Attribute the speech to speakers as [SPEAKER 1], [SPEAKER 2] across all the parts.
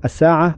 [SPEAKER 1] الساعة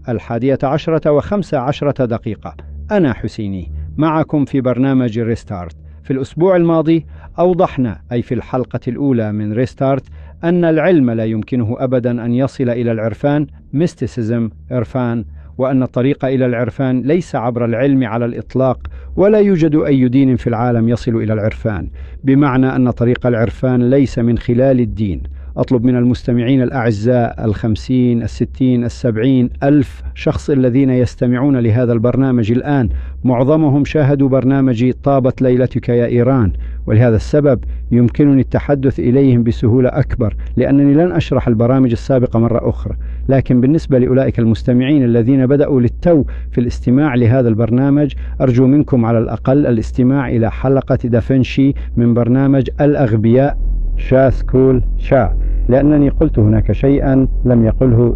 [SPEAKER 1] 11:15 أنا حسيني معكم في برنامج ريستارت. في الأسبوع الماضي أوضحنا، أي في الحلقة الأولى من ريستارت، أن العلم لا يمكنه أبدا أن يصل إلى العرفان، ميستيسيزم، عرفان، وأن الطريق إلى العرفان ليس عبر العلم على الإطلاق، ولا يوجد أي دين في العالم يصل إلى العرفان، بمعنى أن طريق العرفان ليس من خلال الدين. أطلب من المستمعين الأعزاء 50 60 70 ألف شخص الذين يستمعون لهذا البرنامج الآن، معظمهم شاهدوا برنامجي طابت ليلتك يا إيران، ولهذا السبب يمكنني التحدث إليهم بسهولة أكبر، لأنني لن أشرح البرامج السابقة مرة أخرى. لكن بالنسبة لأولئك المستمعين الذين بدأوا للتو في الاستماع لهذا البرنامج، أرجو منكم على الأقل الاستماع إلى حلقة دافنشي من برنامج الأغبياء شا سكول شا، لأنني قلت هناك شيئا لم يقله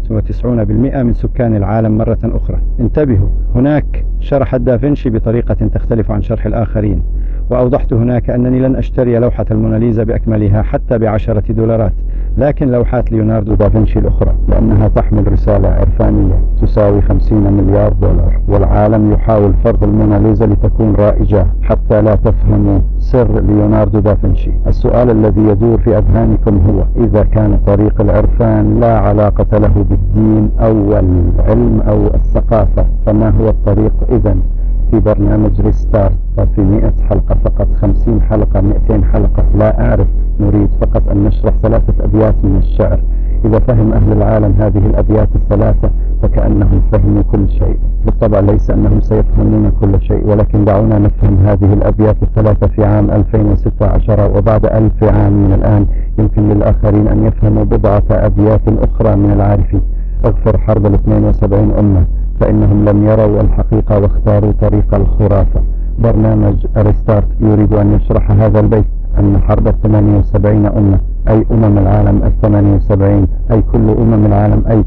[SPEAKER 1] 99% من سكان العالم مرة أخرى. انتبهوا، هناك شرح دافنشي بطريقة تختلف عن شرح الآخرين، وأوضحت هناك أنني لن أشتري لوحة الموناليزا بأكملها حتى ب10 دولارات، لكن لوحات ليوناردو دافنشي الأخرى، لأنها تحمل رسالة عرفانية تساوي 50 مليار دولار، والعالم يحاول فرض الموناليزا لتكون رائجة حتى لا تفهموا سر ليوناردو دافنشي. السؤال الذي يدور في أذهانكم هو: إذا كان طريق العرفان لا علاقة له بالدين أو العلم أو الثقافة، فما هو الطريق إذن؟ في برنامج ريستارت في 100 حلقة فقط، 50 حلقة، 200 حلقة، لا أعرف، نريد فقط أن نشرح 3 أبيات من الشعر. إذا فهم أهل العالم هذه الأبيات ال3 فكأنهم فهموا كل شيء. بالطبع ليس أنهم سيفهمون كل شيء، ولكن دعونا نفهم هذه الأبيات ال3 في عام 2016، وبعد 1000 عام من الآن يمكن للآخرين أن يفهموا بضعة أبيات أخرى من العارفين. اغفر حرب ال72 أمة، فإنهم لم يروا الحقيقة واختاروا طريق الخرافة. برنامج ريستارت يريد أن يشرح هذا البيت، أن حرب ال78 أمة، أي العالم 78، أي كل العالم، أي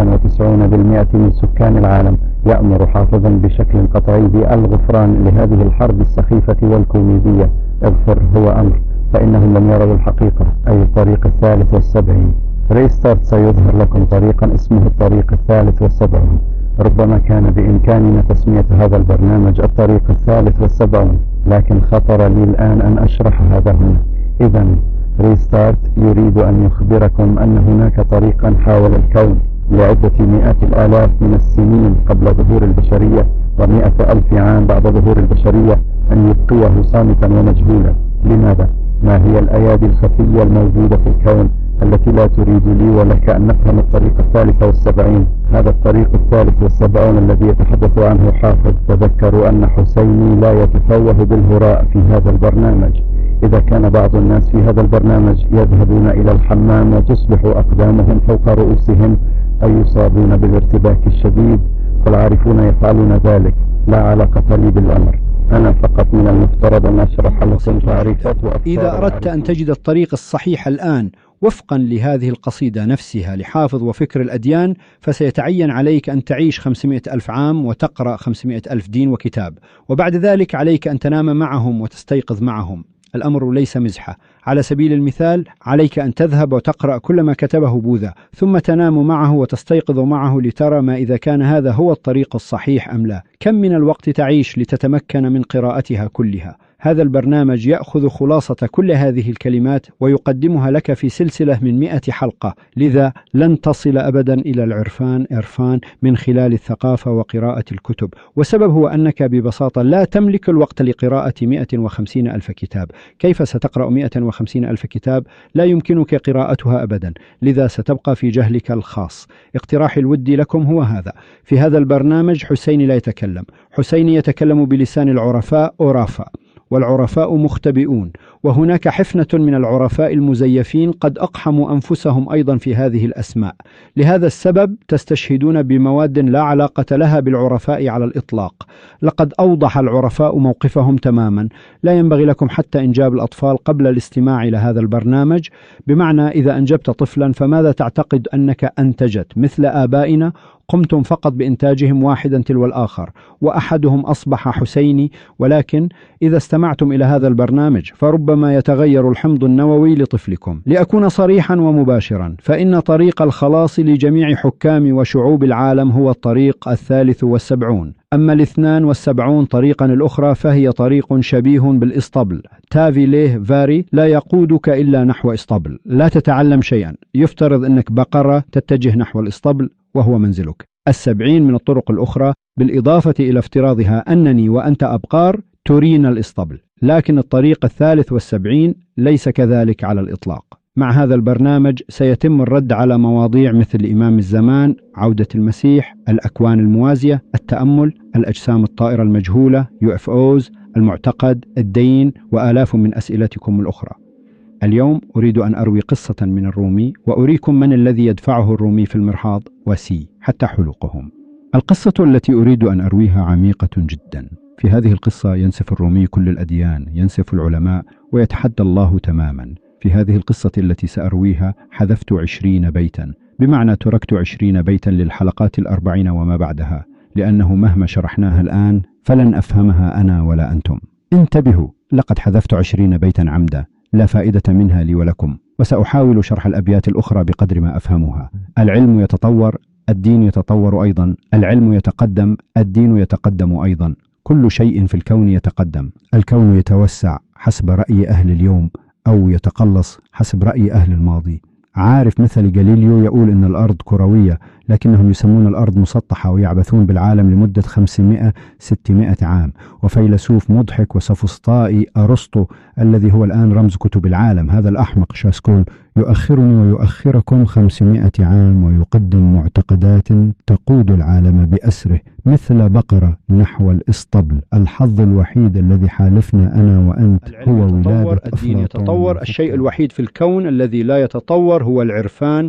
[SPEAKER 1] 99% من سكان العالم، يأمر حافظا بشكل قطعي بالغفران لهذه الحرب السخيفة والكوميدية. اغفر هو أمر، فإنهم لم يروا الحقيقة، أي الطريق 73. ريستارت سيظهر لكم طريقا اسمه الطريق 73. ربما كان بإمكاننا تسمية هذا البرنامج الطريق 73، لكن خطر لي الآن أن أشرح هذا هنا. إذن ريستارت يريد أن يخبركم أن هناك طريقا حاول الكون لعدة مئات الآلاف من السنين قبل ظهور البشرية، و100 ألف عام بعد ظهور البشرية، أن يبقيه صامتا ومجهولا. لماذا؟ ما هي الأيادي الخفية الموجودة في الكون التي لا تريد لي ولك أن نفهم الطريق 73؟ هذا الطريق 73 الذي يتحدث عنه حافظ. تذكروا أن حسيني لا يتفوه بالهراء في هذا البرنامج. إذا كان بعض الناس في هذا البرنامج يذهبون إلى الحمام وتصبح أقدامهم فوق رؤوسهم أي يصابون بالارتباك الشديد، فالعارفون يفعلون ذلك، لا علاقة لي بالأمر. أنا فقط من المفترض أن أشرح لكم تعريفات وأفكار. إذا أردت أن تجد الطريق الصحيح الآن وفقا لهذه القصيدة نفسها لحافظ وفكر الأديان، فسيتعين عليك أن تعيش 500 ألف عام وتقرأ 500 ألف دين وكتاب، وبعد ذلك عليك أن تنام معهم وتستيقظ معهم. الأمر ليس مزحة. على سبيل المثال، عليك أن تذهب وتقرأ كل ما كتبه بوذا، ثم تنام معه وتستيقظ معه لترى ما إذا كان هذا هو الطريق الصحيح أم لا. كم من الوقت تعيش لتتمكن من قراءتها كلها؟ هذا البرنامج يأخذ خلاصة كل هذه الكلمات ويقدمها لك في سلسلة من 100 حلقة، لذا لن تصل أبدا إلى العرفان من خلال الثقافة وقراءة الكتب. والسبب هو أنك ببساطة لا تملك الوقت لقراءة 150 ألف كتاب. كيف ستقرأ 150 ألف كتاب؟ لا يمكنك قراءتها أبدا، لذا ستبقى في جهلك الخاص. اقتراحي الودي لكم هو هذا: في هذا البرنامج حسيني لا يتكلم، حسيني يتكلم بلسان العرفاء أورافا، والعرفاء مختبئون، وهناك حفنة من العرفاء المزيفين قد أقحموا أنفسهم أيضا في هذه الأسماء. لهذا السبب تستشهدون بمواد لا علاقة لها بالعرفاء على الإطلاق. لقد أوضح العرفاء موقفهم تماما. لا ينبغي لكم حتى إنجاب الأطفال قبل الاستماع إلى هذا البرنامج، بمعنى إذا أنجبت طفلا فماذا تعتقد أنك أنتجت؟ مثل آبائنا قمتم فقط بإنتاجهم واحدا تلو الآخر، وأحدهم أصبح حسيني. ولكن إذا استمعتم إلى هذا البرنامج فربما يتغير الحمض النووي لطفلكم. لأكون صريحا ومباشرا، فإن طريق الخلاص لجميع حكام وشعوب العالم هو الطريق 73. أما 72 طريقا الأخرى فهي طريق شبيه بالإسطبل، تافي ليه فاري، لا يقودك إلا نحو إسطبل. لا تتعلم شيئا، يفترض أنك بقرة تتجه نحو الإسطبل وهو منزلك. 70 من الطرق الأخرى بالإضافة إلى افتراضها أنني وأنت أبقار ترين الإسطبل، لكن الطريق 73 ليس كذلك على الإطلاق. مع هذا البرنامج سيتم الرد على مواضيع مثل إمام الزمان، عودة المسيح، الأكوان الموازية، التأمل، الأجسام الطائرة المجهولة، UFOs، المعتقد، الدين، وآلاف من أسئلتكم الأخرى. اليوم أريد أن أروي قصة من الرومي وأريكم من الذي يدفعه الرومي في المرحاض وسي حتى حلقهم. القصة التي أريد أن أرويها عميقة جدا. في هذه القصة ينسف الرومي كل الأديان، ينسف العلماء، ويتحدى الله تماما. في هذه القصة التي سأرويها حذفت 20 بيتا، بمعنى تركت 20 بيتا للحلقات 40 وما بعدها، لأنه مهما شرحناها الآن فلن أفهمها أنا ولا أنتم. انتبهوا، لقد حذفت 20 بيتا عمدا، لا فائدة منها لي ولكم، وسأحاول شرح الأبيات الأخرى بقدر ما أفهمها. العلم يتطور، الدين يتطور أيضا. العلم يتقدم، الدين يتقدم أيضا. كل شيء في الكون يتقدم. الكون يتوسع حسب رأي أهل اليوم، أو يتقلص حسب رأي أهل الماضي. عارف مثل جاليليو يقول إن الأرض كروية، لكنهم يسمون الأرض مسطحة ويعبثون بالعالم لمدة 500-600 عام. وفيلسوف مضحك وسفسطائي أرسطو الذي هو الآن رمز كتب العالم، هذا الأحمق شاسكول، يؤخرني ويؤخركم 500 عام، ويقدم معتقدات تقود العالم بأسره مثل بقرة نحو الإسطبل. الحظ الوحيد الذي حالفنا أنا وأنت هو ولادة
[SPEAKER 2] الدين يتطور. الشيء الوحيد في الكون الذي لا يتطور هو العرفان.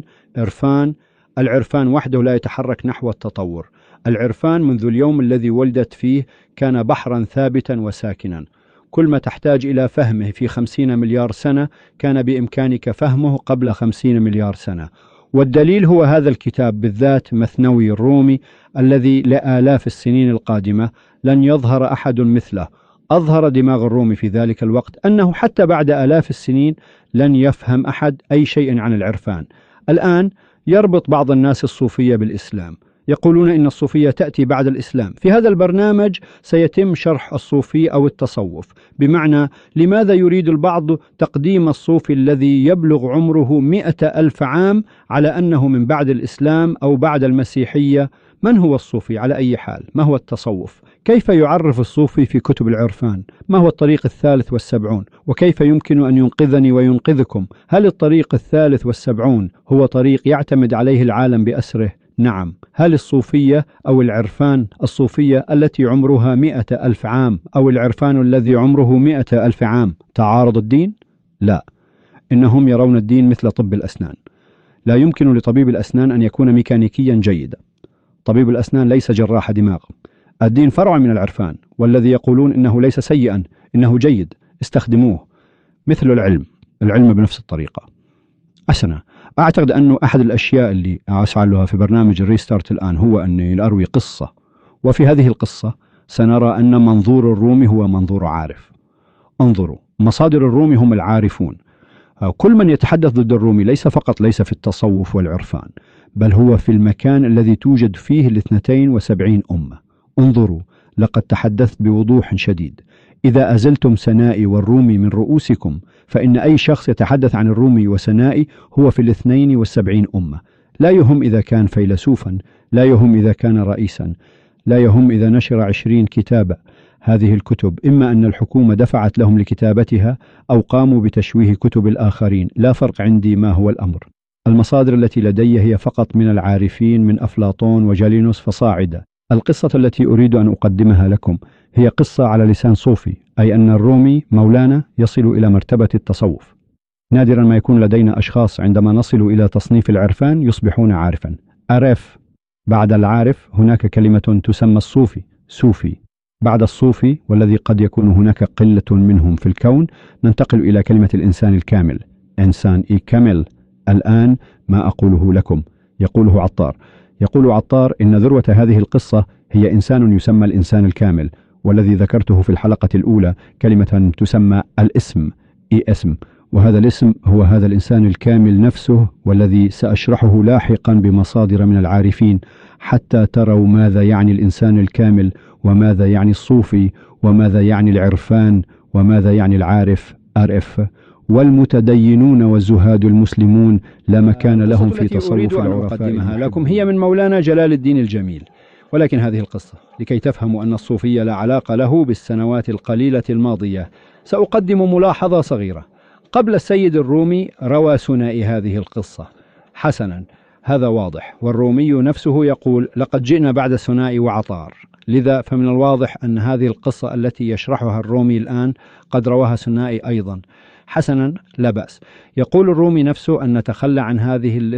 [SPEAKER 2] العرفان وحده لا يتحرك نحو التطور. العرفان منذ اليوم الذي ولدت فيه كان بحرا ثابتا وساكنا. كل ما تحتاج إلى فهمه في 50 مليار سنة كان بإمكانك فهمه قبل 50 مليار سنة. والدليل هو هذا الكتاب بالذات، مثنوي الرومي، الذي لآلاف السنين القادمة لن يظهر أحد مثله. أظهر دماغ الرومي في ذلك الوقت أنه حتى بعد آلاف السنين لن يفهم أحد أي شيء عن العرفان. الآن يربط بعض الناس الصوفية بالإسلام، يقولون إن الصوفية تأتي بعد الإسلام. في هذا البرنامج سيتم شرح الصوفي أو التصوف، بمعنى لماذا يريد البعض تقديم الصوفي الذي يبلغ عمره 100,000 عام على أنه من بعد الإسلام أو بعد المسيحية. من هو الصوفي على أي حال؟ ما هو التصوف؟ كيف يعرف الصوفي في كتب العرفان؟ ما هو الطريق 73؟ وكيف يمكن أن ينقذني وينقذكم؟ هل الطريق 73 هو طريق يعتمد عليه العالم بأسره؟ نعم. هل الصوفية أو العرفان الصوفية التي عمرها 100,000 عام أو العرفان الذي عمره 100,000 عام تعارض الدين؟ لا، إنهم يرون الدين مثل طب الأسنان. لا يمكن لطبيب الأسنان أن يكون ميكانيكيا جيدا. طبيب الأسنان ليس جراح دماغ. الدين فرع من العرفان، والذي يقولون إنه ليس سيئا، إنه جيد، استخدموه. مثل العلم بنفس الطريقة. حسنا، أعتقد أنه أحد الأشياء اللي أسعى لها في برنامج الريستارت الآن هو أني أروي قصة، وفي هذه القصة سنرى أن منظور الرومي هو منظور عارف. انظروا، مصادر الرومي هم العارفون. كل من يتحدث ضد الرومي ليس في التصوف والعرفان، بل هو في المكان الذي توجد فيه 72 أمة. انظروا، لقد تحدثت بوضوح شديد. إذا أزلتم سنائي والرومي من رؤوسكم فإن أي شخص يتحدث عن الرومي وسنائي هو في 72 أمة. لا يهم إذا كان فيلسوفا، لا يهم إذا كان رئيسا، لا يهم إذا نشر 20 كتابا. هذه الكتب إما أن الحكومة دفعت لهم لكتابتها أو قاموا بتشويه كتب الآخرين، لا فرق عندي ما هو الأمر. المصادر التي لدي هي فقط من العارفين من أفلاطون وجالينوس فصاعدة. القصة التي أريد أن أقدمها لكم هي قصة على لسان صوفي، أي أن الرومي مولانا يصل إلى مرتبة التصوف. نادرا ما يكون لدينا أشخاص عندما نصل إلى تصنيف العرفان يصبحون عارفا. أرف. بعد العارف هناك كلمة تسمى الصوفي، سوفي. بعد الصوفي، والذي قد يكون هناك قلة منهم في الكون، ننتقل إلى كلمة الإنسان الكامل، إنسان كامل. الآن ما أقوله لكم يقوله عطار، يقول عطار إن ذروة هذه القصة هي إنسان يسمى الإنسان الكامل، والذي ذكرته في الحلقة الأولى كلمة تسمى الاسم، اسم، وهذا الاسم هو هذا الإنسان الكامل نفسه، والذي سأشرحه لاحقا بمصادر من العارفين حتى تروا ماذا يعني الإنسان الكامل، وماذا يعني الصوفي، وماذا يعني العرفان، وماذا يعني العارف RF. والمتدينون والزهاد المسلمون لا مكان لهم في تصوف العرفاء
[SPEAKER 1] لكم هي من مولانا جلال الدين الجميل. ولكن هذه القصة لكي تفهموا أن الصوفية لا علاقة له بالسنوات القليلة الماضية، سأقدم ملاحظة صغيرة. قبل السيد الرومي روى ثنائي هذه القصة. حسنا، هذا واضح، والرومي نفسه يقول لقد جئنا بعد ثنائي وعطار، لذا فمن الواضح أن هذه القصة التي يشرحها الرومي الآن قد رواها ثنائي أيضا. حسنا، لا بأس. يقول الرومي نفسه أن نتخلى عن هذه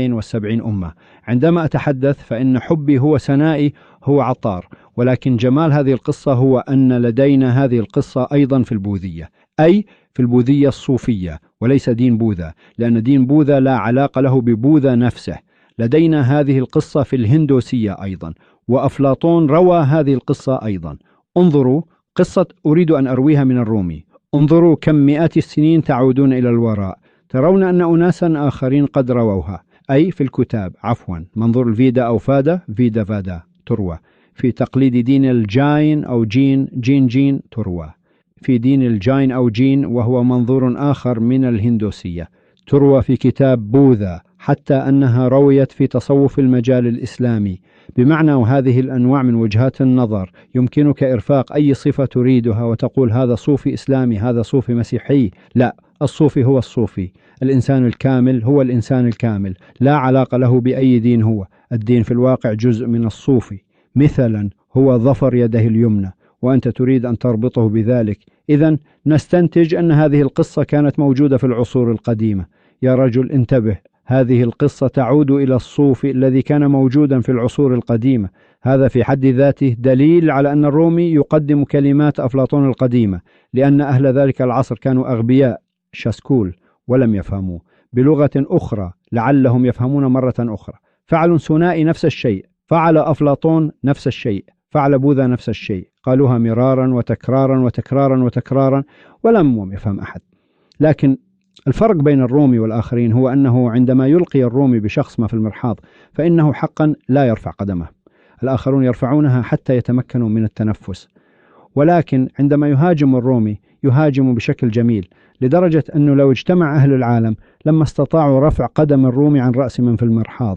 [SPEAKER 1] 72 أمة. عندما أتحدث فإن حبي هو ثنائي هو عطار، ولكن جمال هذه القصة هو أن لدينا هذه القصة أيضا في البوذية، أي في البوذية الصوفية، وليس دين بوذا، لأن دين بوذا لا علاقة له ببوذا نفسه. لدينا هذه القصة في الهندوسية أيضا، وأفلاطون روى هذه القصة أيضا. انظروا قصة أريد أن أرويها من الرومي. انظروا كم مئات السنين تعودون إلى الوراء، ترون أن أناسا آخرين قد رووها، أي في الكتاب، منظور الفيدا أو فادا، فيدا فادا تروى، في تقليد دين الجاين أو جين تروى، في دين الجاين أو جين وهو منظور آخر من الهندوسية، تروى في كتاب بوذا، حتى أنها رويت في تصوف المجال الإسلامي. بمعنى هذه الأنواع من وجهات النظر يمكنك إرفاق أي صفة تريدها وتقول هذا صوفي إسلامي، هذا صوفي مسيحي. لا، الصوفي هو الصوفي، الإنسان الكامل هو الإنسان الكامل، لا علاقة له بأي دين. هو الدين في الواقع جزء من الصوفي. مثلا هو ظفر يده اليمنى، وأنت تريد أن تربطه بذلك. إذن نستنتج أن هذه القصة كانت موجودة في العصور القديمة. يا رجل انتبه، هذه القصة تعود إلى الصوفي الذي كان موجودا في العصور القديمة. هذا في حد ذاته دليل على أن الرومي يقدم كلمات أفلاطون القديمة، لأن أهل ذلك العصر كانوا أغبياء شاسكول ولم يفهموا بلغة أخرى لعلهم يفهمون مرة أخرى. فعلوا ثنائي نفس الشيء، فعل أفلاطون نفس الشيء، فعل بوذا نفس الشيء، قالوها مرارا وتكرارا وتكرارا وتكرارا ولم يفهم أحد. لكن الفرق بين الرومي والآخرين هو أنه عندما يلقي الرومي بشخص ما في المرحاض فإنه حقا لا يرفع قدمه، الآخرون يرفعونها حتى يتمكنوا من التنفس. ولكن عندما يهاجم الرومي يهاجم بشكل جميل، لدرجة أنه لو اجتمع أهل العالم لما استطاعوا رفع قدم الرومي عن رأس من في المرحاض.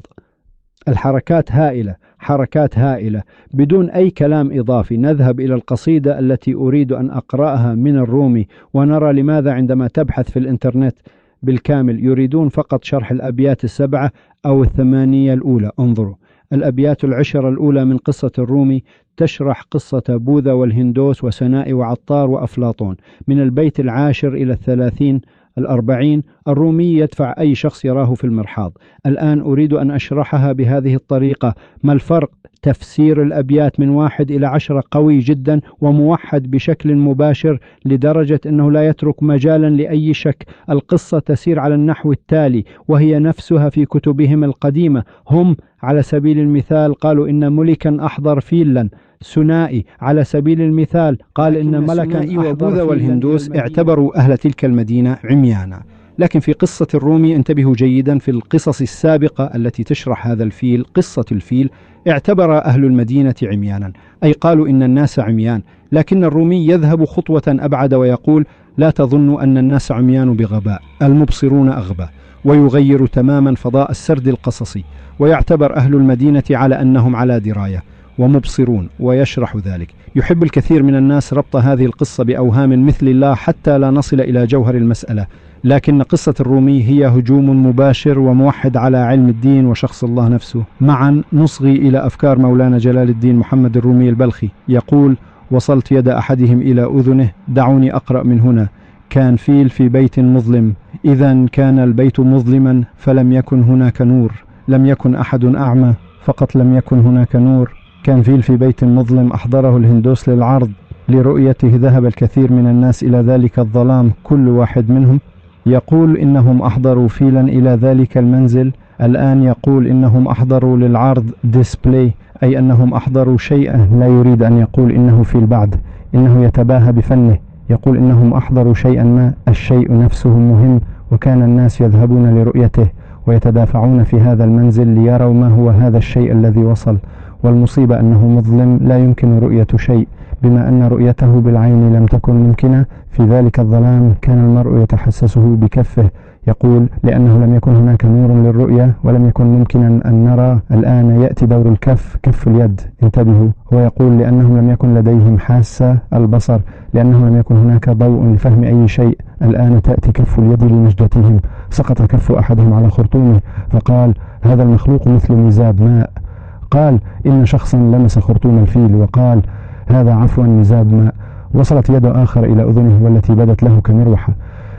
[SPEAKER 1] الحركات هائلة، حركات هائلة بدون أي كلام إضافي. نذهب إلى القصيدة التي أريد أن أقرأها من الرومي ونرى لماذا عندما تبحث في الإنترنت بالكامل يريدون فقط شرح الأبيات 7 أو 8 الأولى. انظروا الأبيات 10 الأولى من قصة الرومي تشرح قصة بوذا والهندوس وسنائي وعطار وأفلاطون. من البيت 10 إلى 30 40 الرومي يدفع أي شخص يراه في المرحاض. الآن أريد أن أشرحها بهذه الطريقة. ما الفرق؟ تفسير الأبيات من 1 إلى 10 قوي جدا وموحد بشكل مباشر، لدرجة أنه لا يترك مجالا لأي شك. القصة تسير على النحو التالي، وهي نفسها في كتبهم القديمة. هم على سبيل المثال قالوا إن ملكا أحضر فيلا. ثنائي على سبيل المثال قال إن ملكا وبوذا والهندوس اعتبروا أهل تلك المدينة عميانا. لكن في قصة الرومي انتبهوا جيدا، في القصص السابقة التي تشرح هذا الفيل، قصة الفيل، اعتبر أهل المدينة عميانا، أي قالوا إن الناس عميان. لكن الرومي يذهب خطوة أبعد ويقول لا تظنوا أن الناس عميان بغباء، المبصرون أغبى، ويغير تماما فضاء السرد القصصي، ويعتبر أهل المدينة على أنهم على دراية ومبصرون، ويشرح ذلك. يحب الكثير من الناس ربط هذه القصة بأوهام مثل الله حتى لا نصل إلى جوهر المسألة، لكن قصة الرومي هي هجوم مباشر وموحد على علم الدين وشخص الله نفسه. معا نصغي إلى أفكار مولانا جلال الدين محمد الرومي البلخي. يقول: وصلت يد أحدهم إلى أذنه، دعوني أقرأ من هنا. كان فيل في بيت مظلم، إذا كان البيت مظلما فلم يكن هناك نور، لم يكن أحد أعمى فقط لم يكن هناك نور. كان فيل في بيت مظلم أحضره الهندوس للعرض، لرؤيته ذهب الكثير من الناس إلى ذلك الظلام، كل واحد منهم يقول إنهم أحضروا فيلا إلى ذلك المنزل
[SPEAKER 2] الآن يقول إنهم أحضروا للعرض ديسبلاي، أي أنهم أحضروا شيئا، لا يريد أن يقول إنه في البعض، إنه يتباهى بفنه، يقول إنهم أحضروا شيئا ما، الشيء نفسه مهم، وكان الناس يذهبون لرؤيته ويتدافعون في هذا المنزل ليروا ما هو هذا الشيء الذي وصل. والمصيبة أنه مظلم، لا يمكن رؤية شيء، بما أن رؤيته بالعين لم تكن ممكنة. في ذلك الظلام كان المرء يتحسسه بكفه، يقول لأنه لم يكن هناك نور للرؤية ولم يكن ممكنا أن نرى. الآن يأتي دور الكف، كف اليد، انتبهوا، هو يقول لأنهم لم يكن لديهم حاسة البصر، لأنه لم يكن هناك ضوء لفهم أي شيء. الآن تأتي كف اليد لنجدتهم. سقط كف أحدهم على خرطومه فقال هذا المخلوق مثل ميزاب ماء. قال إن شخصا لمس خرطوم الفيل وقال هذا عفوا ميزاب ماء. وصلت يد آخر إلى أذنه والتي بدت له كمروحة.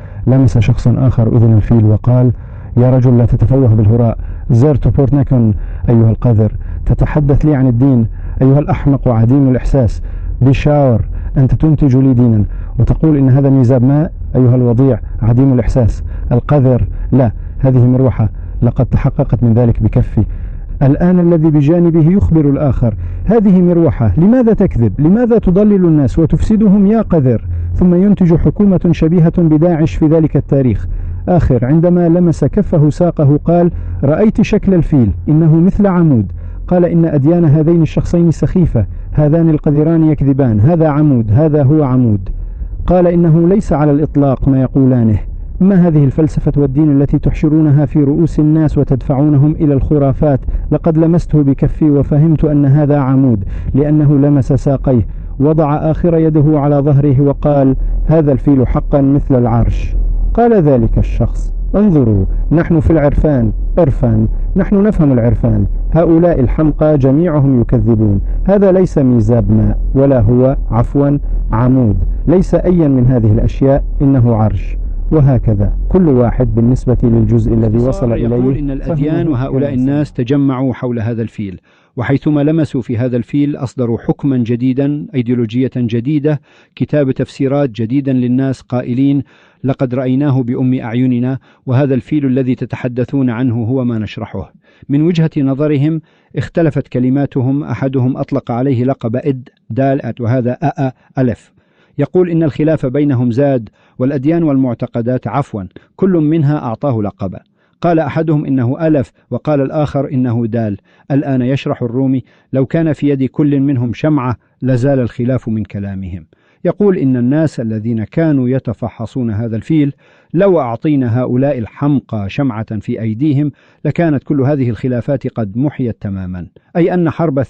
[SPEAKER 2] لمس شخص آخر أذن الفيل وقال يا رجل لا تتفوه بالهراء، زرت بورتنيكون أيها القذر، تتحدث لي عن الدين أيها الأحمق وعديم الإحساس، بشاور أنت تنتج لي دينا وتقول إن هذا ميزاب ماء أيها الوضيع عديم الإحساس القذر، لا هذه مروحة لقد تحققت من ذلك بكفي. الآن الذي بجانبه يخبر الآخر هذه مروحة، لماذا تكذب؟ لماذا تضلل الناس وتفسدهم يا قذر؟ ثم ينتج حكومة شبيهة بداعش في ذلك التاريخ. آخر عندما لمس كفه ساقه قال رأيت شكل الفيل إنه مثل عمود. قال إن أديان هذين الشخصين سخيفة، هذان القذران يكذبان، هذا عمود، هذا هو عمود. قال إنه ليس على الإطلاق ما يقولانه. ما هذه الفلسفة والدين التي تحشرونها في رؤوس الناس وتدفعونهم إلى الخرافات؟ لقد لمسته بكفي وفهمت أن هذا عمود لأنه لمس ساقيه. وضع آخر يده على ظهره وقال هذا الفيل حقا مثل العرش. قال ذلك الشخص انظروا نحن في العرفان، عرفان، نحن نفهم العرفان، هؤلاء الحمقى جميعهم يكذبون، هذا ليس ميزاب ماء ولا هو عفوا عمود، ليس أيا من هذه الأشياء، إنه عرش. وهكذا كل واحد بالنسبة للجزء الذي وصل إليه.
[SPEAKER 1] يقول إن الأديان وهؤلاء الناس تجمعوا حول هذا الفيل، وحيثما لمسوا في هذا الفيل أصدروا حكما جديدا، أيديولوجية جديدة، كتاب تفسيرات جديدا للناس، قائلين لقد رأيناه بأم أعيننا، وهذا الفيل الذي تتحدثون عنه هو ما نشرحه. من وجهة نظرهم اختلفت كلماتهم، أحدهم أطلق عليه لقب إد دال أت، وهذا أأ ألف. يقول إن الخلاف بينهم زاد، والأديان والمعتقدات عفوا كل منها أعطاه لقبا. قال أحدهم إنه ألف، وقال الآخر إنه دال. الآن يشرح الرومي لو كان في يد كل منهم شمعة لزال الخلاف من كلامهم. يقول إن الناس الذين كانوا يتفحصون هذا الفيل لو أعطينا هؤلاء الحمقى شمعة في أيديهم لكانت كل هذه الخلافات قد محيت تماما، أي أن حرب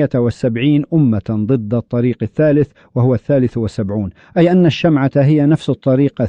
[SPEAKER 1] 72 أمة ضد الطريق الثالث وهو 73، أي أن الشمعة هي نفس الطريق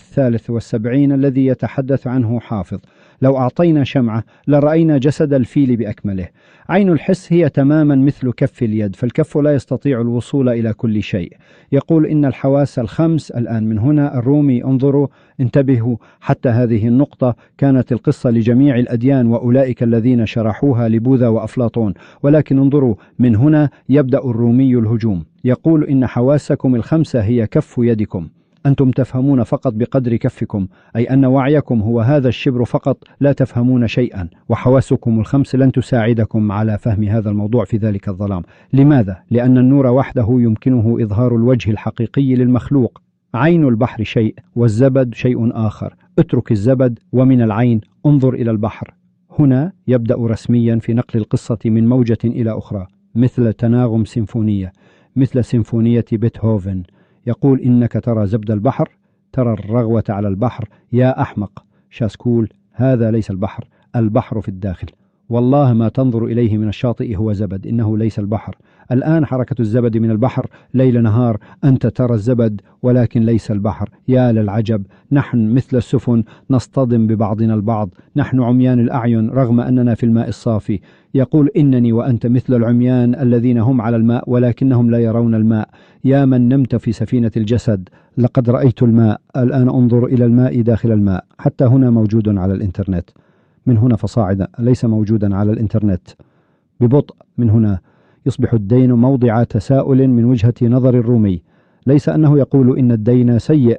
[SPEAKER 1] 73 الذي يتحدث عنه حافظ. لو أعطينا شمعة لرأينا جسد الفيل بأكمله. عين الحس هي تماما مثل كف اليد، فالكف لا يستطيع الوصول إلى كل شيء. يقول إن الحواس الخمس الآن من هنا الرومي انظروا انتبهوا حتى هذه النقطة كانت القصة لجميع الأديان وأولئك الذين شرحوها لبوذا وأفلاطون، ولكن انظروا من هنا يبدأ الرومي الهجوم. يقول إن حواسكم الخمسة هي كف يدكم، أنتم تفهمون فقط بقدر كفكم، أي أن وعيكم هو هذا الشبر فقط، لا تفهمون شيئا، وحواسكم الخمس لن تساعدكم على فهم هذا الموضوع في ذلك الظلام. لماذا؟ لأن النور وحده يمكنه إظهار الوجه الحقيقي للمخلوق. عين البحر شيء والزبد شيء آخر، اترك الزبد ومن العين انظر إلى البحر. هنا يبدأ رسميا في نقل القصة من موجة إلى أخرى، مثل تناغم سيمفونية، مثل سيمفونية بيتهوفن. يقول إنك ترى زبد البحر، ترى الرغوة على البحر، يا أحمق شاسكول، هذا ليس البحر، البحر في الداخل، والله ما تنظر إليه من الشاطئ هو زبد، إنه ليس البحر. الآن حركة الزبد من البحر ليل نهار، أنت ترى الزبد ولكن ليس البحر. يا للعجب، نحن مثل السفن نصطدم ببعضنا البعض، نحن عميان الأعين رغم أننا في الماء الصافي. يقول إنني وأنت مثل العميان الذين هم على الماء ولكنهم لا يرون الماء. يا من نمت في سفينة الجسد، لقد رأيت الماء، الآن انظر إلى الماء داخل الماء. حتى هنا موجود على الإنترنت، من هنا فصاعدا ليس موجودا على الإنترنت. ببطء من هنا يصبح الدين موضع تساؤل من وجهة نظر الرومي. ليس أنه يقول إن الدين سيء،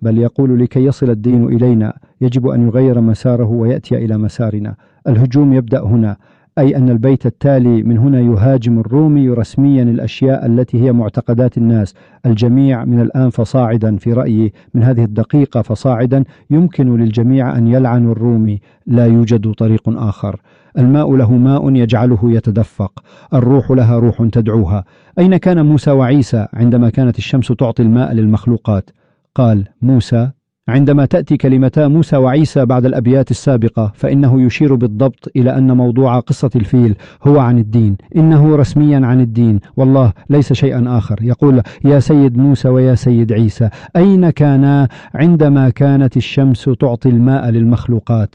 [SPEAKER 2] بل يقول لكي يصل الدين إلينا يجب أن يغير مساره ويأتي إلى مسارنا. الهجوم يبدأ هنا، أي أن البيت التالي من هنا يهاجم الرومي رسميا الأشياء التي هي معتقدات الناس. الجميع من الآن فصاعدا في رأيي من هذه الدقيقة فصاعدا يمكن للجميع أن يلعنوا الرومي، لا يوجد طريق آخر. الماء له ماء يجعله يتدفق، الروح لها روح تدعوها. أين كان موسى وعيسى عندما كانت الشمس تعطي الماء للمخلوقات؟ قال موسى. عندما تأتي كلمتا موسى وعيسى بعد الأبيات السابقة فإنه يشير بالضبط إلى أن موضوع قصة الفيل هو عن الدين، إنه رسميا عن الدين والله ليس شيئا آخر. يقول يا سيد موسى ويا سيد عيسى أين كانا عندما كانت الشمس تعطي الماء للمخلوقات؟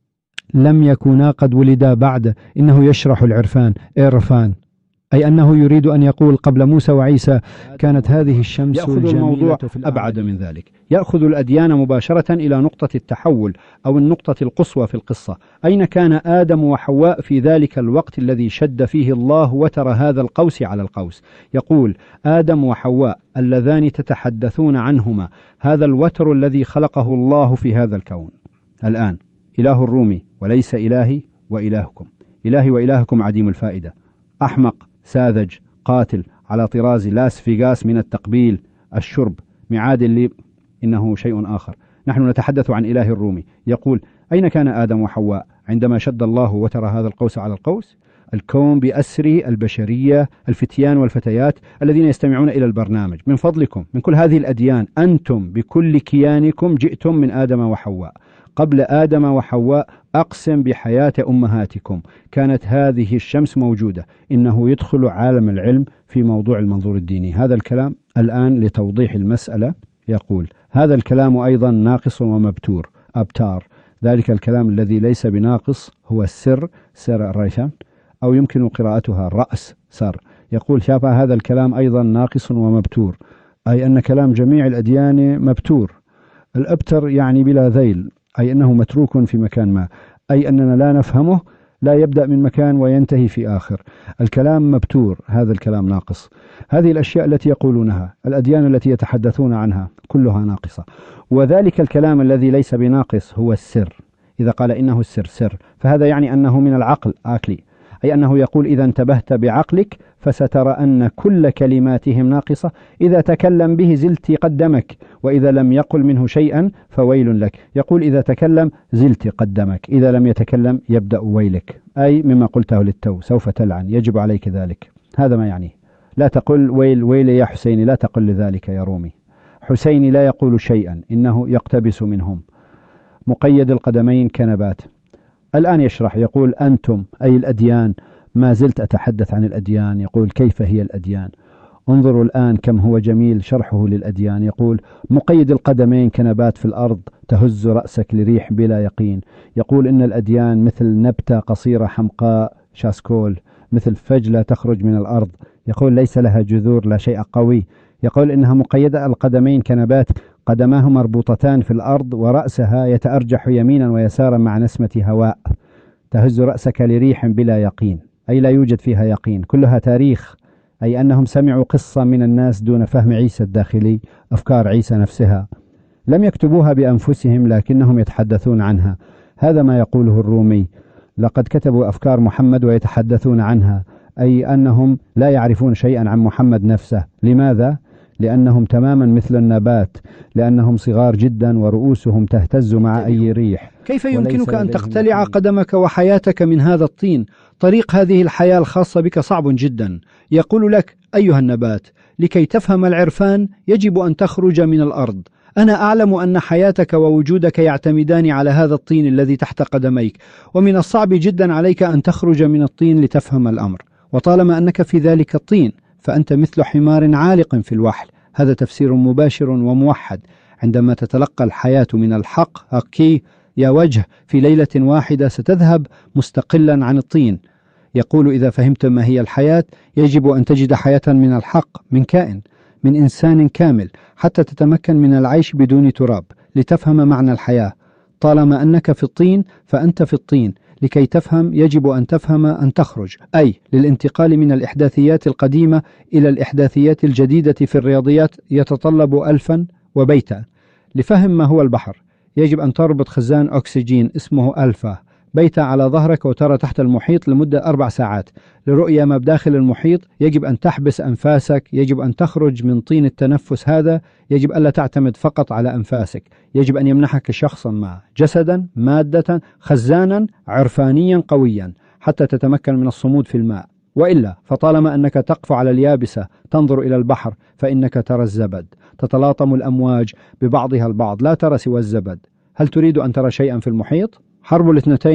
[SPEAKER 2] لم يكونا قد ولدا بعد. إنه يشرح العرفان إرفان، أي أنه يريد أن يقول قبل موسى وعيسى كانت هذه الشمس.
[SPEAKER 1] يأخذ الموضوع أبعد من ذلك، يأخذ الأديان مباشرة إلى نقطة التحول أو النقطة القصوى في القصة. أين كان آدم وحواء في ذلك الوقت الذي شد فيه الله وتر هذا القوس على القوس؟ يقول آدم وحواء اللذان تتحدثون عنهما، هذا الوتر الذي خلقه الله في هذا الكون. الآن إله الرومي وليس إلهي وإلهكم، إلهي وإلهكم عديم الفائدة، أحمق ساذج قاتل على طراز لاس فيغاس من التقبيل الشرب ميعاد اللي إنه شيء آخر. نحن نتحدث عن إله الرومي. يقول أين كان آدم وحواء عندما شد الله وتر هذا القوس على القوس؟ الكون بأسر البشرية، الفتيان والفتيات الذين يستمعون إلى البرنامج، من فضلكم من كل هذه الأديان أنتم بكل كيانكم جئتم من آدم وحواء. قبل آدم وحواء أقسم بحياة أمهاتكم كانت هذه الشمس موجودة. إنه يدخل عالم العلم في موضوع المنظور الديني. هذا الكلام الآن لتوضيح المسألة يقول هذا الكلام أيضا ناقص ومبتور أبتار. ذلك الكلام الذي ليس بناقص هو السر سر الريشان، أو يمكن قراءتها الرأس سر. يقول شافع هذا الكلام أيضا ناقص ومبتور، أي أن كلام جميع الأديان مبتور. الأبتر يعني بلا ذيل، أي أنه متروك في مكان ما، أي أننا لا نفهمه، لا يبدأ من مكان وينتهي في آخر. الكلام مبتور، هذا الكلام ناقص. هذه الأشياء التي يقولونها الأديان التي يتحدثون عنها كلها ناقصة. وذلك الكلام الذي ليس بناقص هو السر. إذا قال إنه السر سر فهذا يعني أنه من العقل آكلي، أي أنه يقول إذا انتبهت بعقلك فسترى أن كل كلماتهم ناقصة. إذا تكلم به زلت قدمك، وإذا لم يقل منه شيئا فويل لك. يقول إذا تكلم زلت قدمك، إذا لم يتكلم يبدأ ويلك، أي مما قلته للتو سوف تلعن، يجب عليك ذلك. هذا ما يعني. لا تقل ويل ويل يا حسيني، لا تقل لذلك يا رومي. حسيني لا يقول شيئا، إنه يقتبس منهم. مقيد القدمين كنبات. الآن يشرح يقول أنتم أي الأديان. ما زلت أتحدث عن الأديان. يقول كيف هي الأديان؟ انظروا الآن كم هو جميل شرحه للأديان. يقول مقيد القدمين كنبات في الأرض تهز رأسك لريح بلا يقين. يقول إن الأديان مثل نبتة قصيرة حمقاء شاسكول، مثل فجلة تخرج من الأرض. يقول ليس لها جذور، لا شيء قوي. يقول إنها مقيدة القدمين كنبات، قدماه مربوطتان في الأرض ورأسها يتأرجح يمينا ويسارا مع نسمة هواء. تهز رأسك لريح بلا يقين، أي لا يوجد فيها يقين، كلها تاريخ، أي أنهم سمعوا قصة من الناس دون فهم عيسى الداخلي، أفكار عيسى نفسها لم يكتبوها بأنفسهم لكنهم يتحدثون عنها. هذا ما يقوله الرومي، لقد كتبوا أفكار محمد ويتحدثون عنها، أي أنهم لا يعرفون شيئا عن محمد نفسه. لماذا؟ لأنهم تماما مثل النبات، لأنهم صغار جدا ورؤوسهم تهتز مع أي ريح. كيف يمكنك أن تقتلع قدمك وحياتك من هذا الطين؟ طريق هذه الحياة الخاصة بك صعب جدا. يقول لك أيها النبات لكي تفهم العرفان يجب أن تخرج من الأرض. أنا أعلم أن حياتك ووجودك يعتمدان على هذا الطين الذي تحت قدميك، ومن الصعب جدا عليك أن تخرج من الطين لتفهم الأمر، وطالما أنك في ذلك الطين فأنت مثل حمار عالق في الوحل. هذا تفسير مباشر وموحد. عندما تتلقى الحياة من الحق هكي يا وجه في ليلة واحدة ستذهب مستقلا عن الطين. يقول إذا فهمت ما هي الحياة يجب أن تجد حياة من الحق، من كائن، من إنسان كامل، حتى تتمكن من العيش بدون تراب لتفهم معنى الحياة. طالما أنك في الطين فأنت في الطين. لكي تفهم يجب أن تفهم أن تخرج، أي للانتقال من الإحداثيات القديمة إلى الإحداثيات الجديدة في الرياضيات يتطلب ألفا وبيتا. لفهم ما هو البحر يجب أن تربط خزان أكسجين اسمه ألفا بيت على ظهرك وترى تحت المحيط لمدة 4 ساعات. لرؤية ما بداخل المحيط يجب أن تحبس أنفاسك، يجب أن تخرج من طين التنفس هذا، يجب ألا تعتمد فقط على أنفاسك، يجب أن يمنحك شخصا ما، جسدا، مادة، خزانا عرفانيا قويا حتى تتمكن من الصمود في الماء. وإلا فطالما أنك تقف على اليابسة تنظر إلى البحر فإنك ترى الزبد، تتلاطم الأمواج ببعضها البعض، لا ترى سوى الزبد. هل تريد أن ترى شيئا في المحيط؟ حرب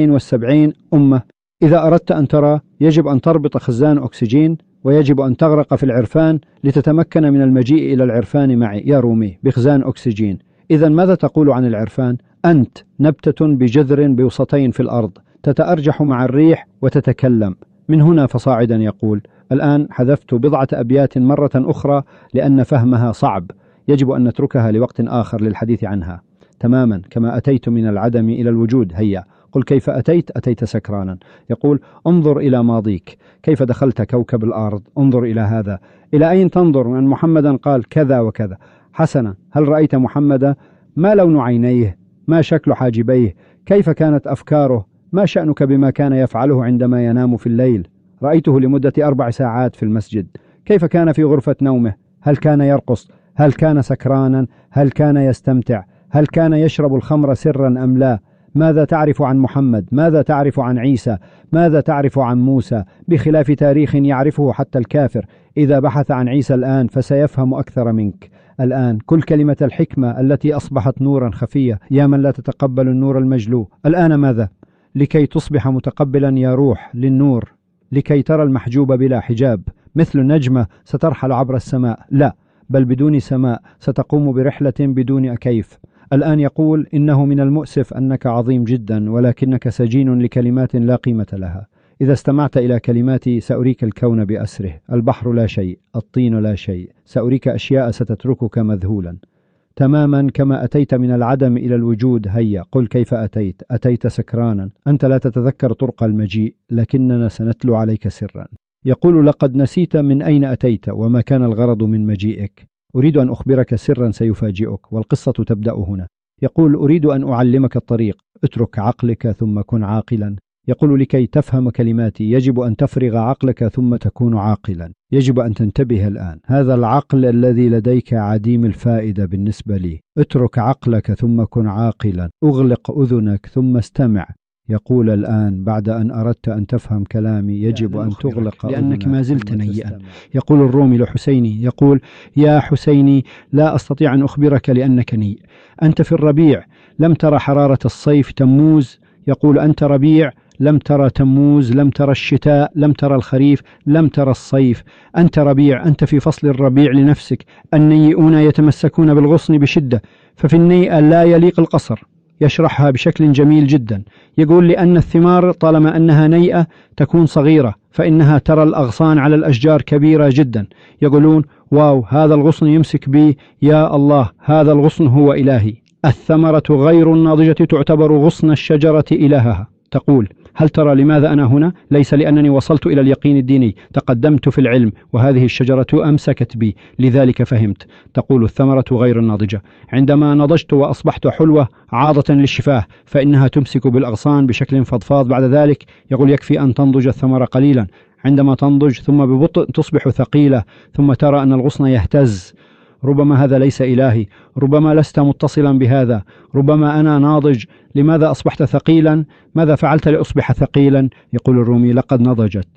[SPEAKER 1] 72 أمة. إذا أردت أن ترى يجب أن تربط خزان أكسجين، ويجب أن تغرق في العرفان لتتمكن من المجيء إلى العرفان معي يا رومي بخزان أكسجين. إذا ماذا تقول عن العرفان؟ أنت نبتة بجذر بوسطين في الأرض، تتأرجح مع الريح وتتكلم. من هنا فصاعدا يقول. الآن حذفت بضعة أبيات مرة أخرى لأن فهمها صعب، يجب أن نتركها لوقت آخر للحديث عنها. تماما كما أتيت من العدم إلى الوجود هيا. قل كيف أتيت؟ أتيت سكرانا. يقول انظر إلى ماضيك، كيف دخلت كوكب الأرض، انظر إلى هذا. إلى أين تنظر؟ من محمدا قال كذا وكذا. حسنا، هل رأيت محمدا؟ ما لون عينيه؟ ما شكل حاجبيه؟ كيف كانت أفكاره؟ ما شأنك بما كان يفعله عندما ينام في الليل؟ رأيته لمدة 4 ساعات في المسجد. كيف كان في غرفة نومه؟ هل كان يرقص؟ هل كان سكرانا؟ هل كان يستمتع؟ هل كان يشرب الخمر سرا أم لا؟ ماذا تعرف عن محمد؟ ماذا تعرف عن عيسى؟ ماذا تعرف عن موسى؟ بخلاف تاريخ يعرفه حتى الكافر. إذا بحث عن عيسى الآن فسيفهم أكثر منك. الآن كل كلمة الحكمة التي أصبحت نورا خفية يا من لا تتقبل النور المجلو. الآن ماذا؟ لكي تصبح متقبلا يا روح للنور، لكي ترى المحجوب بلا حجاب، مثل النجمة سترحل عبر السماء. لا، بل بدون سماء، ستقوم برحلة بدون أكيف. الآن يقول إنه من المؤسف أنك عظيم جدا ولكنك سجين لكلمات لا قيمة لها. إذا استمعت إلى كلماتي سأريك الكون بأسره، البحر لا شيء، الطين لا شيء، سأريك أشياء ستتركك مذهولا. تماما كما أتيت من العدم إلى الوجود هيا. قل كيف أتيت؟ أتيت سكرانا. أنت لا تتذكر طرق المجيء لكننا سنتلو عليك سرا. يقول لقد نسيت من أين أتيت وما كان الغرض من مجيئك. أريد أن أخبرك سرا سيفاجئك، والقصة تبدأ هنا. يقول أريد أن أعلمك الطريق، اترك عقلك ثم كن عاقلا. يقول لكي تفهم كلماتي يجب أن تفرغ عقلك ثم تكون عاقلا. يجب أن تنتبه الآن، هذا العقل الذي لديك عديم الفائدة بالنسبة لي. اترك عقلك ثم كن عاقلا، أغلق أذنك ثم استمع. يقول الآن بعد أن أردت أن تفهم كلامي يجب أن تغلق لأنك ما زلت نيئا. يقول الرومي لحسيني، يقول يا حسيني لا أستطيع أن أخبرك لأنك نيء. أنت في الربيع لم ترى حرارة الصيف تموز. يقول أنت ربيع لم ترى تموز، لم ترى الشتاء، لم ترى الخريف، لم ترى الصيف. أنت ربيع، أنت في فصل الربيع لنفسك. النيئون يتمسكون بالغصن بشدة، ففي النيئة لا يليق القصر. يشرحها بشكل جميل جدا. يقول لأن الثمار طالما أنها نيئة تكون صغيرة فإنها ترى الأغصان على الأشجار كبيرة جدا. يقولون واو هذا الغصن يمسك بي، يا الله هذا الغصن هو إلهي. الثمرة غير الناضجة تعتبر غصن الشجرة إلهها. تقول هل ترى لماذا أنا هنا؟ ليس لأنني وصلت إلى اليقين الديني، تقدمت في العلم وهذه الشجرة أمسكت بي لذلك فهمت. تقول الثمرة غير الناضجة. عندما نضجت وأصبحت حلوة عاضة للشفاه فإنها تمسك بالأغصان بشكل فضفاض. بعد ذلك يقول يكفي أن تنضج الثمرة قليلا، عندما تنضج ثم ببطء تصبح ثقيلة، ثم ترى أن الغصن يهتز. ربما هذا ليس إلهي، ربما لست متصلا بهذا، ربما أنا ناضج. لماذا أصبحت ثقيلا؟ ماذا فعلت لأصبح ثقيلا؟ يقول الرومي لقد نضجت.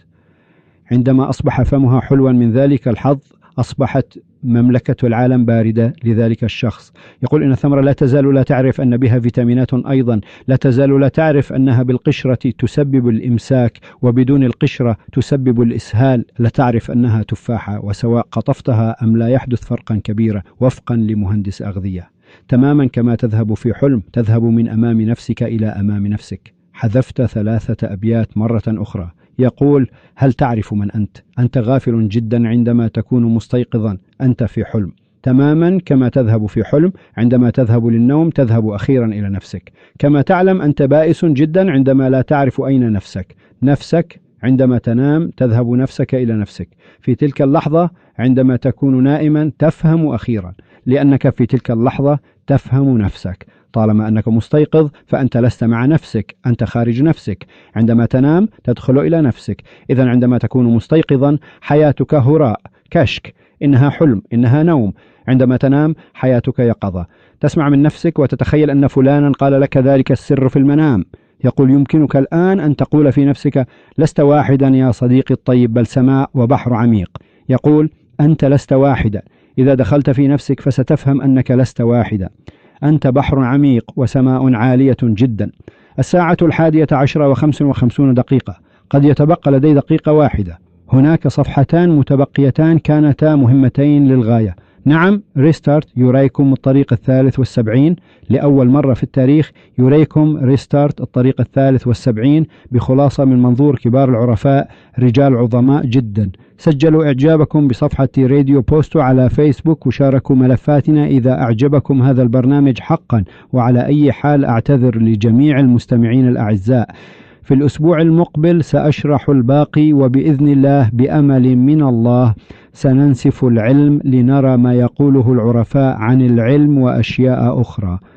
[SPEAKER 1] عندما أصبح فمها حلوا من ذلك الحظ أصبحت مملكة العالم باردة لذلك الشخص. يقول إن الثمرة لا تزال لا تعرف أن بها فيتامينات أيضا، لا تزال لا تعرف أنها بالقشرة تسبب الإمساك وبدون القشرة تسبب الإسهال، لا تعرف أنها تفاحة وسواء قطفتها أم لا يحدث فرقا كبيرا وفقا لمهندس أغذية. تماما كما تذهب في حلم تذهب من أمام نفسك إلى أمام نفسك. حذفت 3 أبيات مرة أخرى. يقول هل تعرف من أنت؟ أنت غافل جدا عندما تكون مستيقظا، أنت في حلم. تماما كما تذهب في حلم عندما تذهب للنوم تذهب أخيرا إلى نفسك. كما تعلم أنت بائس جدا عندما لا تعرف أين نفسك. نفسك
[SPEAKER 2] عندما تنام تذهب نفسك إلى نفسك. في تلك اللحظة عندما تكون نائما تفهم أخيرا، لأنك في تلك اللحظة تفهم نفسك. طالما أنك مستيقظ فأنت لست مع نفسك، أنت خارج نفسك. عندما تنام تدخل إلى نفسك. إذن عندما تكون مستيقظا حياتك هراء، كشك، إنها حلم، إنها نوم. عندما تنام حياتك يقظة، تسمع من نفسك وتتخيل أن فلانا قال لك ذلك السر في المنام. يقول يمكنك الآن أن تقول في نفسك: لست واحدا يا صديقي الطيب، بل سماء وبحر عميق. يقول أنت لست واحدا. إذا دخلت في نفسك فستفهم أنك لست واحدا، أنت بحر عميق وسماء عالية جدا. الساعة 11:55 قد يتبقى لدي دقيقة واحدة. هناك صفحتان متبقيتان كانتا مهمتين للغاية. نعم، ريستارت يريكم الطريق 73 لأول مرة في التاريخ، يريكم ريستارت الطريق 73 بخلاصة من منظور كبار العرفاء، رجال عظماء جدا. سجلوا إعجابكم بصفحة راديو بوستو على فيسبوك وشاركوا ملفاتنا إذا أعجبكم هذا البرنامج حقا. وعلى أي حال أعتذر لجميع المستمعين الأعزاء. في الأسبوع المقبل سأشرح الباقي، وبإذن الله بأمل من الله سننسف العلم لنرى ما يقوله العرفاء عن العلم وأشياء أخرى.